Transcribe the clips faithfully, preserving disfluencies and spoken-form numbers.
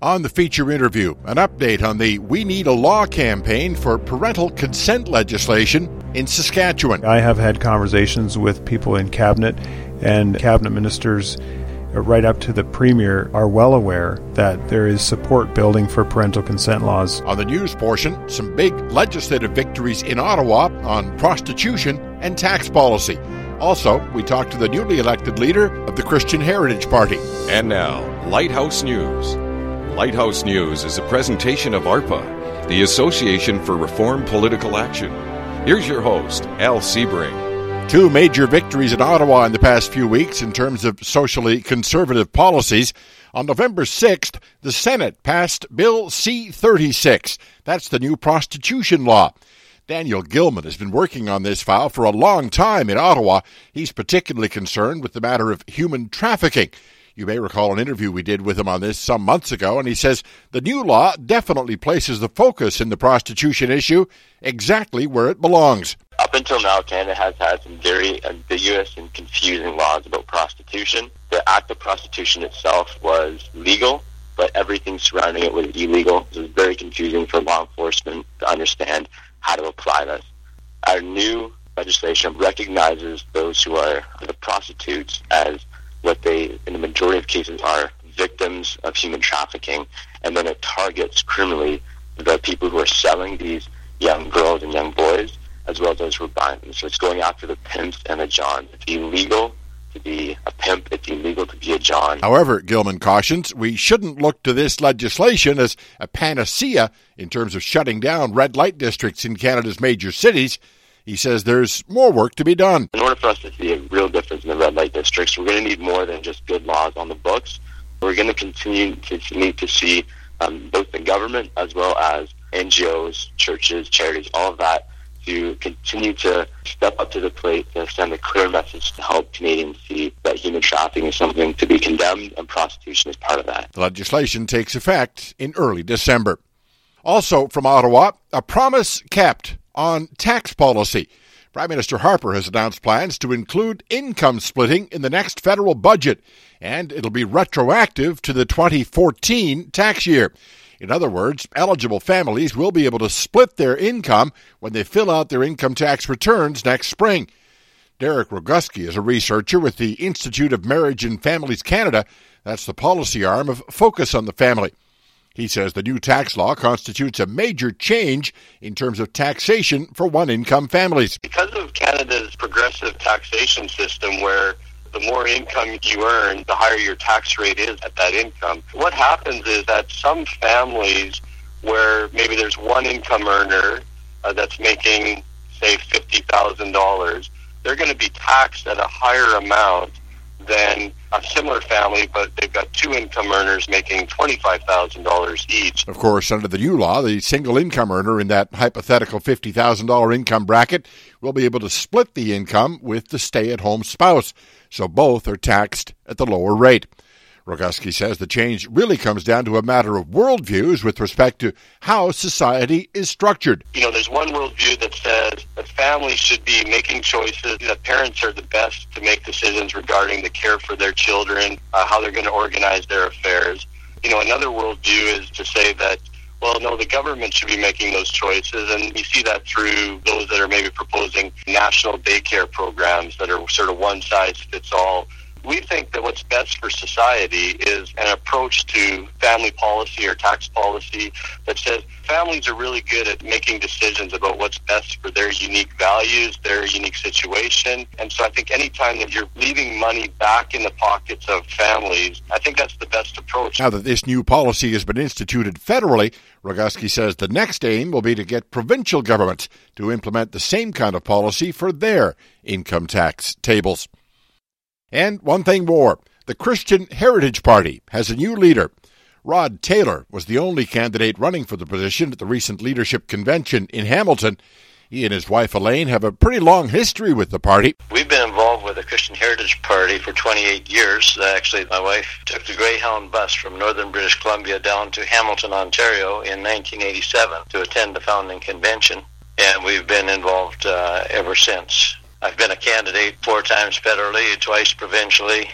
On the feature interview, an update on the We Need a Law campaign for parental consent legislation in Saskatchewan. I have had conversations with people in Cabinet, and Cabinet ministers right up to the Premier are well aware that there is support building for parental consent laws. On the news portion, some big legislative victories in Ottawa on prostitution and tax policy. Also, we talked to the newly elected leader of the Christian Heritage Party. And now, Lighthouse News. Lighthouse News is a presentation of ARPA, the Association for Reform Political Action. Here's your host, Al Sebring. Two major victories in Ottawa in the past few weeks in terms of socially conservative policies. On November sixth, the Senate passed Bill C thirty-six. That's the new prostitution law. Daniel Gilman has been working on this file for a long time in Ottawa. He's particularly concerned with the matter of human trafficking. You may recall an interview we did with him on this some months ago, and he says the new law definitely places the focus in the prostitution issue exactly where it belongs. Up until now, Canada has had some very ambiguous and confusing laws about prostitution. The act of prostitution itself was legal, but everything surrounding it was illegal. It was very confusing for law enforcement to understand how to apply this. Our new legislation recognizes those who are the prostitutes as what they, in the majority of cases, are victims of human trafficking, and then it targets criminally the people who are selling these young girls and young boys, as well as those who are buying them. So it's going after the pimps and the johns. It's illegal to be a pimp. It's illegal to be a john. However, Gilman cautions, we shouldn't look to this legislation as a panacea in terms of shutting down red light districts in Canada's major cities. He says there's more work to be done. In order for us to see a real difference in the red light districts, we're going to need more than just good laws on the books. We're going to continue to need to see um, both the government as well as N G Os, churches, charities, all of that, to continue to step up to the plate to send a clear message to help Canadians see that human trafficking is something to be condemned and prostitution is part of that. The legislation takes effect in early December. Also from Ottawa, a promise kept on tax policy. Prime Minister Harper has announced plans to include income splitting in the next federal budget, and it'll be retroactive to the twenty fourteen tax year. In other words, eligible families will be able to split their income when they fill out their income tax returns next spring. Derek Roguski is a researcher with the Institute of Marriage and Families Canada. That's the policy arm of Focus on the Family. He says the new tax law constitutes a major change in terms of taxation for one-income families. Because of Canada's progressive taxation system where the more income you earn, the higher your tax rate is at that income, what happens is that some families where maybe there's one income earner uh, that's making, say, fifty thousand dollars, they're going to be taxed at a higher amount than a similar family, but they've got two income earners making twenty-five thousand dollars each. Of course, under the new law, the single income earner in that hypothetical fifty thousand dollars income bracket will be able to split the income with the stay-at-home spouse, so both are taxed at the lower rate. Roguski says the change really comes down to a matter of worldviews with respect to how society is structured. You know, there's one worldview that says that families should be making choices, that parents are the best to make decisions regarding the care for their children, uh, how they're going to organize their affairs. You know, another worldview is to say that, well, no, the government should be making those choices, and we see that through those that are maybe proposing national daycare programs that are sort of one-size-fits-all. We think that what's best for society is an approach to family policy or tax policy that says families are really good at making decisions about what's best for their unique values, their unique situation. And so I think any time that you're leaving money back in the pockets of families, I think that's the best approach. Now that this new policy has been instituted federally, Roguski says the next aim will be to get provincial governments to implement the same kind of policy for their income tax tables. And one thing more, the Christian Heritage Party has a new leader. Rod Taylor was the only candidate running for the position at the recent leadership convention in Hamilton. He and his wife Elaine have a pretty long history with the party. We've been involved with the Christian Heritage Party for twenty-eight years. Actually, my wife took the Greyhound bus from northern British Columbia down to Hamilton, Ontario in nineteen eighty-seven to attend the founding convention, and we've been involved uh, ever since. I've been a candidate four times federally, twice provincially,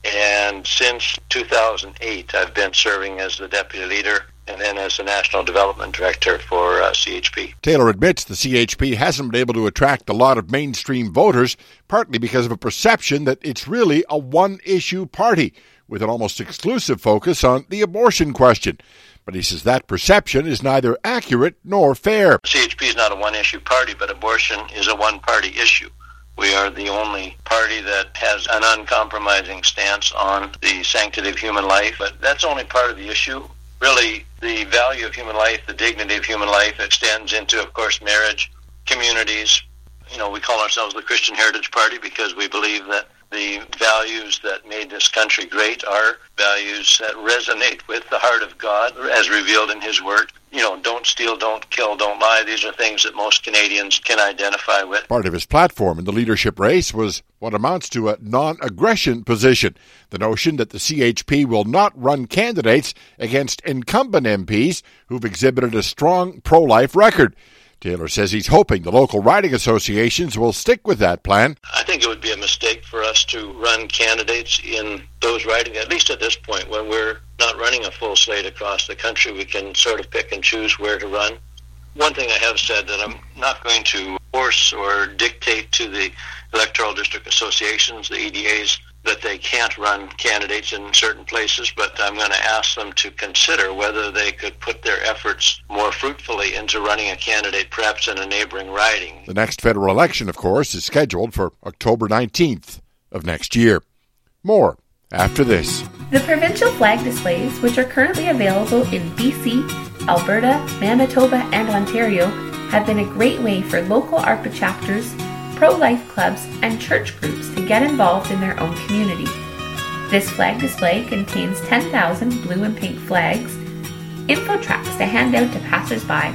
And since two thousand eight, I've been serving as the deputy leader and then as the National Development Director for uh, C H P. Taylor admits the C H P hasn't been able to attract a lot of mainstream voters, partly because of a perception that it's really a one-issue party, with an almost exclusive focus on the abortion question. But he says that perception is neither accurate nor fair. C H P is not a one-issue party, but abortion is a one-party issue. We are the only party that has an uncompromising stance on the sanctity of human life, but that's only part of the issue. Really, the value of human life, the dignity of human life extends into, of course, marriage, communities. You know, we call ourselves the Christian Heritage Party because we believe that the values that made this country great are values that resonate with the heart of God as revealed in His Word. You know, don't steal, don't kill, don't lie. These are things that most Canadians can identify with. Part of his platform in the leadership race was what amounts to a non-aggression position, the notion that the C H P will not run candidates against incumbent M Ps who've exhibited a strong pro-life record. Taylor says he's hoping the local riding associations will stick with that plan. I think it would be a mistake for us to run candidates in those riding, at least at this point, when we're not running a full slate across the country. We can sort of pick and choose where to run. One thing I have said that I'm not going to force or dictate to the electoral district associations, the E D As, that they can't run candidates in certain places, but I'm going to ask them to consider whether they could put their efforts more fruitfully into running a candidate perhaps in a neighboring riding. The next federal election, of course, is scheduled for October nineteenth of next year. More after this. The provincial flag displays, which are currently available in B C, Alberta, Manitoba, and Ontario, have been a great way for local ARPA chapters, pro-life clubs, and church groups to get involved in their own community. This flag display contains ten thousand blue and pink flags, info tracts to hand out to passers-by,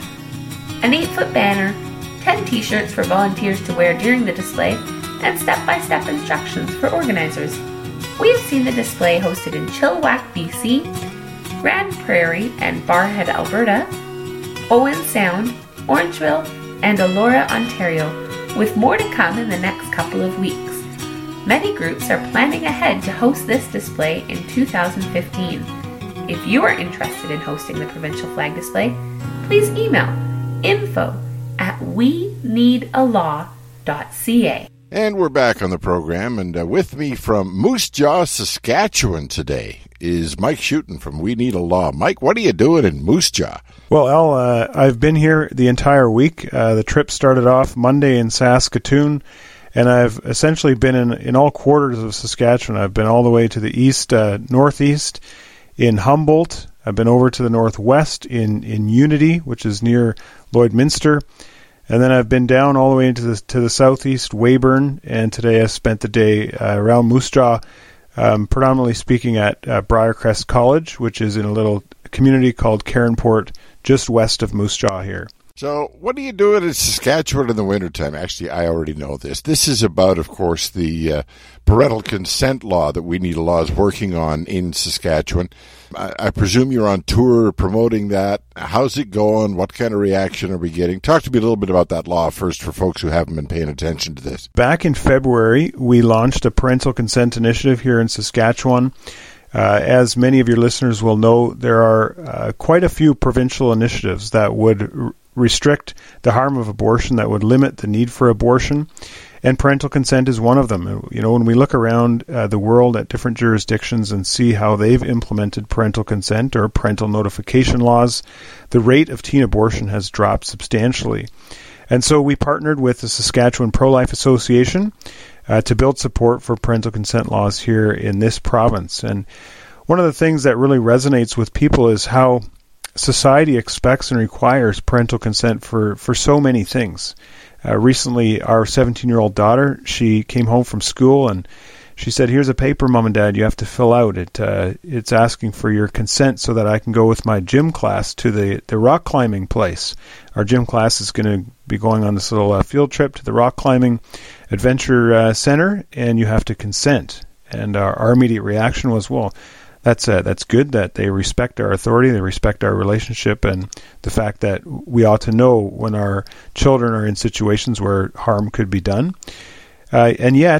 an eight-foot banner, ten t-shirts for volunteers to wear during the display, and step-by-step instructions for organizers. We have seen the display hosted in Chilliwack, B C, Grand Prairie and Barrhead, Alberta, Owen Sound, Orangeville, and Elora, Ontario, with more to come in the next couple of weeks. Many groups are planning ahead to host this display in two thousand fifteen. If you are interested in hosting the provincial flag display, please email info at we need a law dot c a. And we're back on the program, and uh, with me from Moose Jaw, Saskatchewan today is Mike Schutten from We Need a Law. Mike, what are you doing in Moose Jaw? Well, Al, uh, I've been here the entire week. Uh, the trip started off Monday in Saskatoon, and I've essentially been in, in all quarters of Saskatchewan. I've been all the way to the east, uh, northeast in Humboldt. I've been over to the northwest in, in Unity, which is near Lloydminster. And then I've been down all the way into the, to the southeast, Weyburn, and today I spent the day uh, around Moose Jaw, um, predominantly speaking at uh, Briarcrest College, which is in a little community called Cairnport, just west of Moose Jaw here. So what are you doing in Saskatchewan in the wintertime? Actually, I already know this. This is about, of course, the uh, parental consent law that We Need a Law is working on in Saskatchewan. I, I presume you're on tour promoting that. How's it going? What kind of reaction are we getting? Talk to me a little bit about that law first for folks who haven't been paying attention to this. Back in February, we launched a parental consent initiative here in Saskatchewan. Uh, as many of your listeners will know, there are uh, quite a few provincial initiatives that would r- restrict the harm of abortion, that would limit the need for abortion, and parental consent is one of them. You know, when we look around uh, the world at different jurisdictions and see how they've implemented parental consent or parental notification laws, the rate of teen abortion has dropped substantially. And so we partnered with the Saskatchewan Pro-Life Association Uh, to build support for parental consent laws here in this province. And one of the things that really resonates with people is how society expects and requires parental consent for, for so many things. Uh, recently, our seventeen-year-old daughter, she came home from school and she said, "Here's a paper, Mom and Dad, you have to fill out. It uh, it's asking for your consent so that I can go with my gym class to the, the rock climbing place. Our gym class is going to be going on this little uh, field trip to the rock climbing adventure uh, center, and you have to consent." And our, our immediate reaction was, well, that's uh, that's good that they respect our authority, they respect our relationship, and the fact that we ought to know when our children are in situations where harm could be done. Uh, and yet,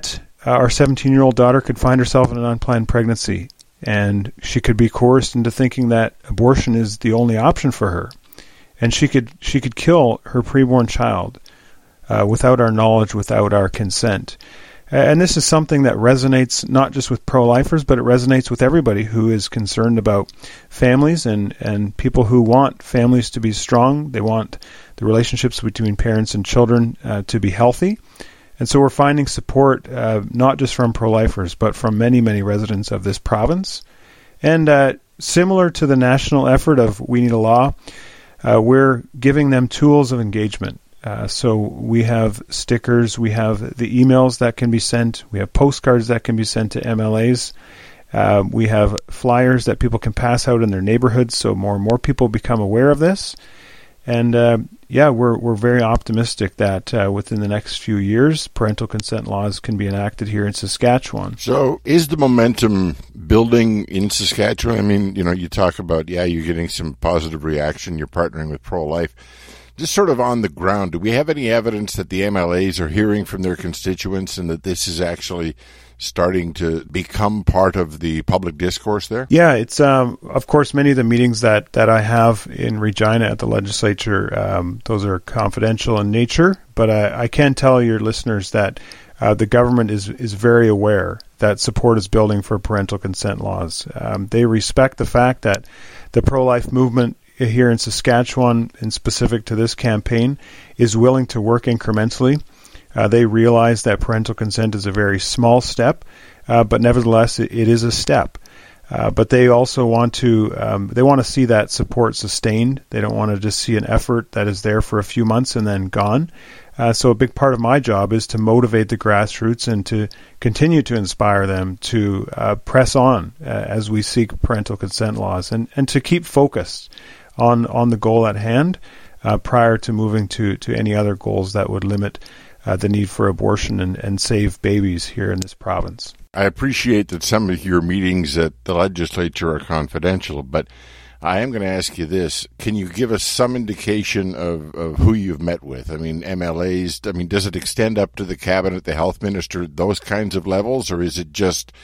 uh, our seventeen-year-old daughter could find herself in an unplanned pregnancy, and she could be coerced into thinking that abortion is the only option for her, and she could she could kill her preborn child uh, without our knowledge, without our consent. And this is something that resonates not just with pro-lifers, but it resonates with everybody who is concerned about families and, and people who want families to be strong. They want the relationships between parents and children uh, to be healthy. And so we're finding support uh, not just from pro-lifers, but from many, many residents of this province. And uh, similar to the national effort of We Need a Law, uh, we're giving them tools of engagement. Uh, so we have stickers, we have the emails that can be sent, we have postcards that can be sent to M L As, uh, we have flyers that people can pass out in their neighborhoods, so more and more people become aware of this. And uh, yeah, we're we're very optimistic that uh, within the next few years, parental consent laws can be enacted here in Saskatchewan. So is the momentum building in Saskatchewan? I mean, you know, you talk about, yeah, you're getting some positive reaction, you're partnering with pro-life. Just sort of on the ground, do we have any evidence that the M L As are hearing from their constituents and that this is actually starting to become part of the public discourse there? Yeah, it's, um, of course, many of the meetings that, that I have in Regina at the legislature, um, those are confidential in nature, but I, I can tell your listeners that uh, the government is, is very aware that support is building for parental consent laws. Um, they respect the fact that the pro-life movement here in Saskatchewan, and specific to this campaign, is willing to work incrementally. Uh, they realize that parental consent is a very small step, uh, but nevertheless, it, it is a step. Uh, but they also want to um, they want to see that support sustained. They don't want to just see an effort that is there for a few months and then gone. Uh, so a big part of my job is to motivate the grassroots and to continue to inspire them to uh, press on uh, as we seek parental consent laws, and, and to keep focused on on the goal at hand uh, prior to moving to, to any other goals that would limit uh, the need for abortion and, and save babies here in this province. I appreciate that some of your meetings at the legislature are confidential, but I am going to ask you this. Can you give us some indication of, of who you've met with? I mean, M L As, I mean, does it extend up to the cabinet, the health minister, those kinds of levels, or is it just...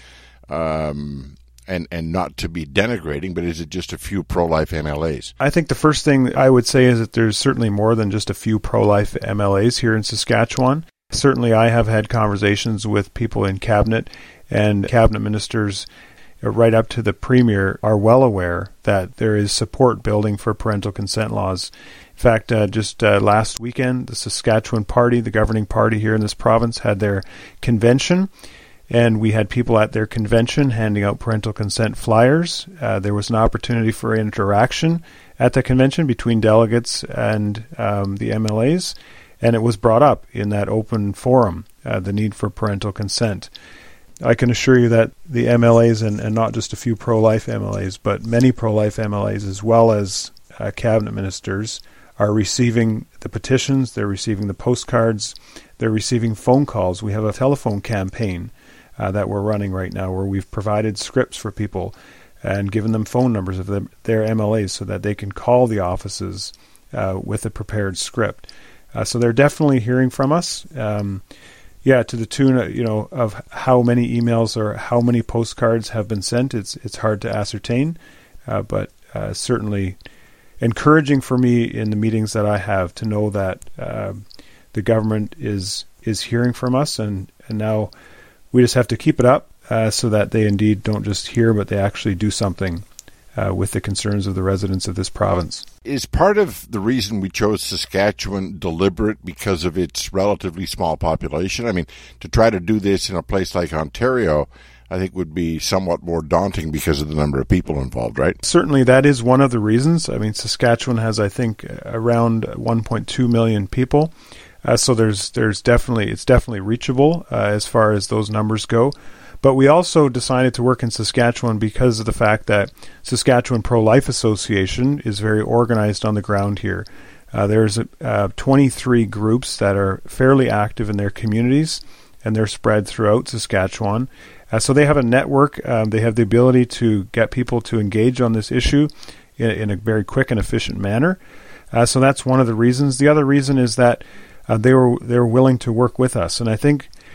Um, And, and not to be denigrating, but is it just a few pro-life M L As? I think the first thing I would say is that there's certainly more than just a few pro-life M L As here in Saskatchewan. Certainly I have had conversations with people in cabinet, and cabinet ministers right up to the premier are well aware that there is support building for parental consent laws. In fact, uh, just uh, last weekend, the Saskatchewan Party, the governing party here in this province, had their convention. And we had people at their convention handing out parental consent flyers. Uh, there was an opportunity for interaction at the convention between delegates and um, the M L As, and it was brought up in that open forum, uh, the need for parental consent. I can assure you that the M L As, and, and not just a few pro-life M L As, but many pro-life M L As as well as uh, cabinet ministers, are receiving the petitions, they're receiving the postcards, they're receiving phone calls. We have a telephone campaign Uh, that we're running right now, where we've provided scripts for people and given them phone numbers of them, their M L As so that they can call the offices uh, with a prepared script. Uh, so they're definitely hearing from us. Um, yeah, to the tune, you know, of how many emails or how many postcards have been sent, it's it's hard to ascertain, uh, but uh, certainly encouraging for me in the meetings that I have to know that uh, the government is is hearing from us, and and now. We just have to keep it up uh, so that they indeed don't just hear, but they actually do something uh, with the concerns of the residents of this province. Is part of the reason we chose Saskatchewan deliberate because of its relatively small population? I mean, to try to do this in a place like Ontario, I think would be somewhat more daunting because of the number of people involved, right? Certainly that is one of the reasons. I mean, Saskatchewan has, I think, around one point two million people. Uh, so there's there's definitely it's definitely reachable uh, as far as those numbers go, but we also decided to work in Saskatchewan because of the fact that Saskatchewan Pro-Life Association is very organized on the ground here. Uh, there's uh, twenty-three groups that are fairly active in their communities, and they're spread throughout Saskatchewan. Uh, so they have a network. Um, they have the ability to get people to engage on this issue in, in a very quick and efficient manner. Uh, so that's one of the reasons. The other reason is that Uh, they were they were willing to work with us, and I think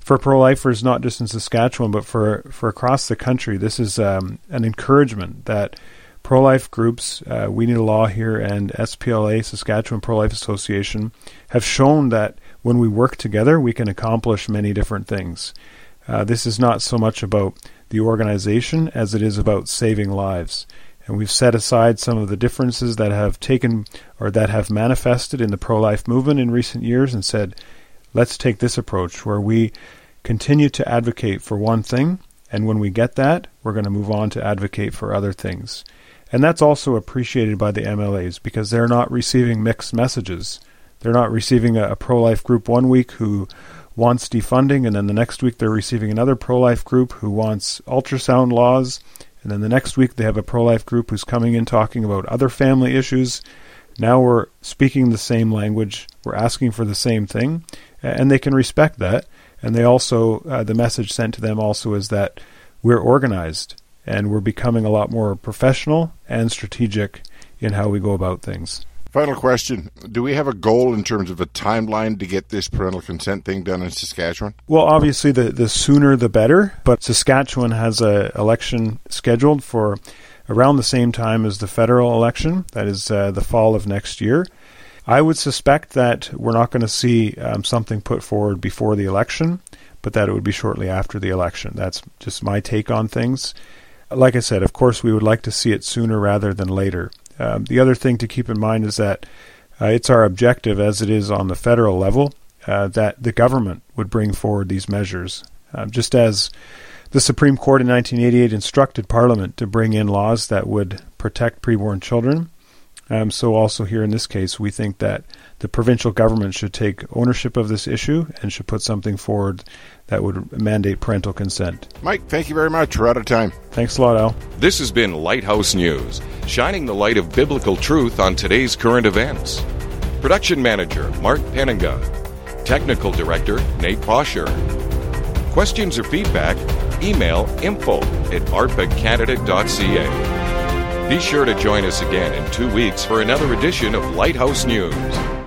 for pro-lifers, not just in Saskatchewan, but for, for across the country, this is um, an encouragement that pro-life groups, uh, We Need a Law here, and S P L A, Saskatchewan Pro-Life Association, have shown that when we work together, we can accomplish many different things. Uh, this is not so much about the organization as it is about saving lives. And we've set aside some of the differences that have taken or that have manifested in the pro-life movement in recent years and said, let's take this approach where we continue to advocate for one thing, and when we get that, we're going to move on to advocate for other things. And that's also appreciated by the M L As because they're not receiving mixed messages. They're not receiving a, a pro-life group one week who wants defunding, and then the next week they're receiving another pro-life group who wants ultrasound laws, and then the next week they have a pro-life group who's coming in talking about other family issues. Now we're speaking the same language, we're asking for the same thing, and they can respect that. And they also, uh, the message sent to them also is that we're organized and we're becoming a lot more professional and strategic in how we go about things. Final question. Do we have a goal in terms of a timeline to get this parental consent thing done in Saskatchewan? Well, obviously the, the sooner the better, but Saskatchewan has an election scheduled for around the same time as the federal election, that is uh, the fall of next year. I would suspect that we're not going to see um, something put forward before the election, but that it would be shortly after the election. That's just my take on things. Like I said, of course, we would like to see it sooner rather than later. Um, the other thing to keep in mind is that uh, it's our objective, as it is on the federal level, uh, that the government would bring forward these measures. Um, just as the Supreme Court in nineteen eighty-eight instructed Parliament to bring in laws that would protect preborn children, um, so also here in this case, we think that the provincial government should take ownership of this issue and should put something forward that would mandate parental consent. Mike, thank you very much. We're out of time. Thanks a lot, Al. This has been Lighthouse News, shining the light of biblical truth on today's current events. Production Manager, Mark Penninga. Technical Director, Nate Bosher. Questions or feedback, email info at arpa canada dot c a. Be sure to join us again in two weeks for another edition of Lighthouse News.